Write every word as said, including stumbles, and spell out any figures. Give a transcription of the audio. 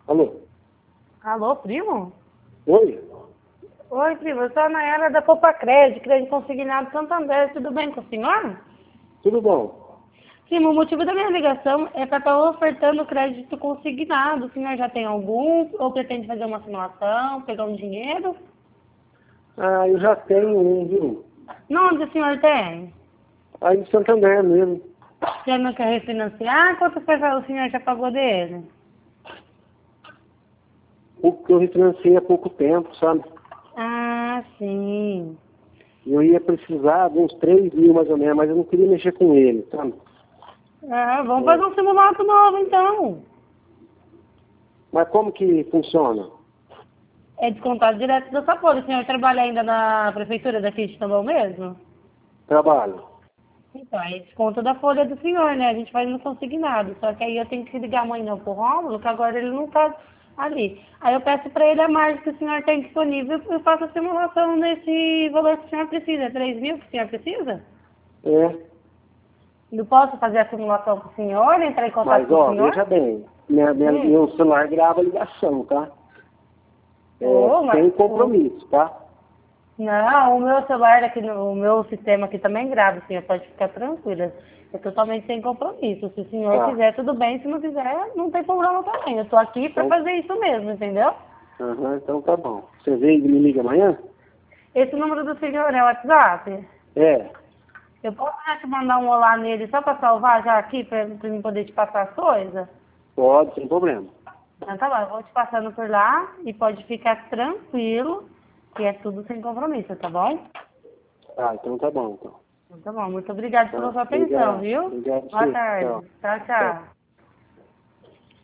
Alô? Alô, primo? Oi? Oi, primo, eu sou a Nayara da Poupa Crédito, Crédito Consignado Santander, tudo bem com o senhor? Tudo bom? Primo, o motivo da minha ligação é para estar ofertando crédito consignado. O senhor já tem algum ou pretende fazer uma simulação, pegar um dinheiro? Ah, eu já tenho um, viu? Não, onde o senhor tem? Aí em Santander mesmo. Você não quer refinanciar? Quanto o senhor já pagou dele? Porque eu refinanciei há pouco tempo, sabe? Ah, sim. Eu ia precisar de uns três mil mais ou menos, mas eu não queria mexer com ele, sabe? Ah, vamos É. fazer um simulado novo então. Mas como que funciona? É descontado direto da sua folha. O senhor trabalha ainda na prefeitura daqui de Tambão mesmo? Trabalho. Então, aí desconta da folha do senhor, né? A gente faz no consignado. Só que aí eu tenho que ligar amanhã pro Rômulo, que agora ele não tá ali. Aí eu peço pra ele a margem que o senhor tem disponível e eu faço a simulação nesse valor que o senhor precisa. três mil que o senhor precisa? É. Eu posso fazer a simulação com o senhor, entrar em contato Mas, com o ó, senhor? veja bem. Minha, minha, Hum. meu celular grava a ligação, tá? É, Ô, mas sem o- compromisso, tá? Não, o meu celular aqui, no, o meu sistema aqui também grava, o senhor pode ficar tranquila. É totalmente sem compromisso. Se o senhor Tá. quiser, tudo bem. Se não quiser, não tem problema também. Eu tô aqui pra Então, fazer isso mesmo, entendeu? aham, então tá bom. Você vem e me liga amanhã? Esse número do senhor é o WhatsApp? É. Eu posso já te mandar um olá nele só pra salvar já aqui, pra, pra mim poder te passar as coisas? Pode, sem problema. Então tá bom, eu vou te passando por lá e pode ficar tranquilo que é tudo sem compromisso, tá bom? Ah, então tá bom, então. Então tá bom, muito obrigada pela Tá, sua atenção, obrigado. viu? Obrigado, Boa sim. tarde. Tchau. Tchau, Tchau. tchau.